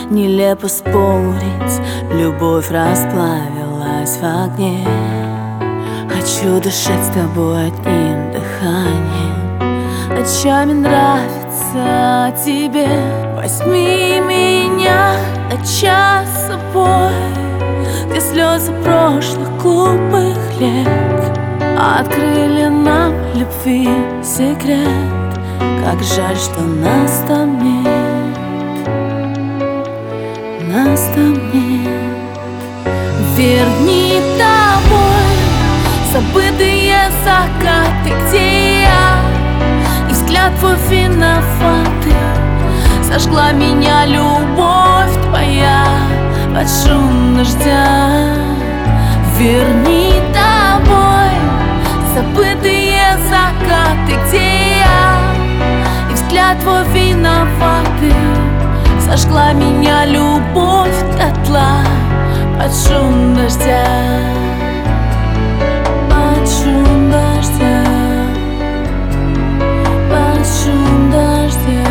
Нелепо спорить, любовь расплавилась в огне. Хочу дышать с тобой одним дыханием, ночами нравится тебе. Возьми меня на час с собой, где слезы прошлых глупых лет открыли нам любви секрет. Как жаль, что нас там нет, нас там нет. Верни тобой забытые закаты, где я и взгляд твой виноватый. Сожгла меня любовь твоя под шум дождя. Верни тобой забытые закаты, где я и взгляд твой виноватый. Сожгла меня любовь дотла под шум дождя, под шум дождя, под шум дождя.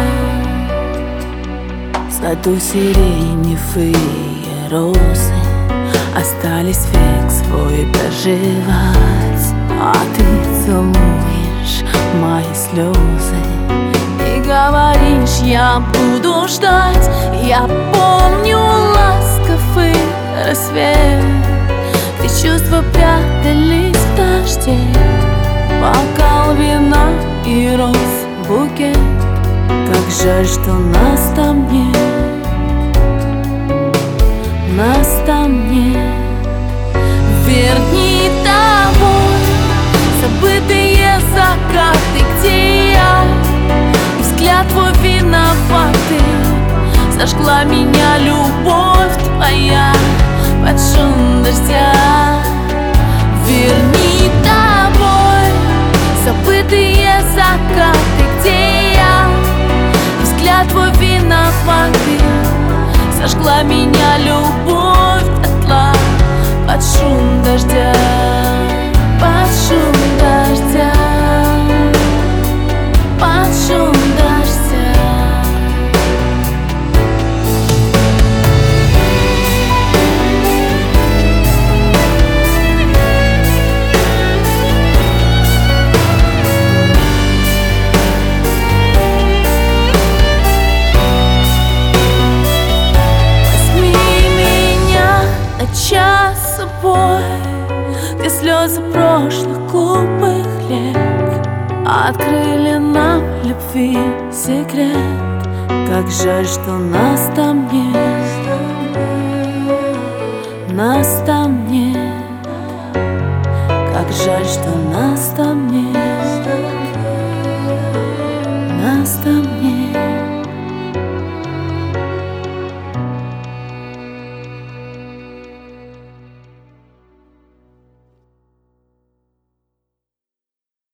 В саду сиреневые розы остались век свой доживать, а ты целуешь мои слезы и говоришь: я буду ждать. Я помню ласковый рассвет, где чувства прятались в дожде. Бокал вина и роз букет. Как жаль, что нас там нет, нас там нет. Верни тобой забытые закаты, где я и взгляд твой виноватый. Сожгла меня любовь твоя под шум дождя. Верни тобой забытые закаты, где я и взгляд твой виноватый. Сожгла меня любовь дотла под шум дождя, под шум дождя, под шум дождя. Час с собой, где слезы прошлых глупых лет открыли нам любви секрет. Как жаль, что нас там нет.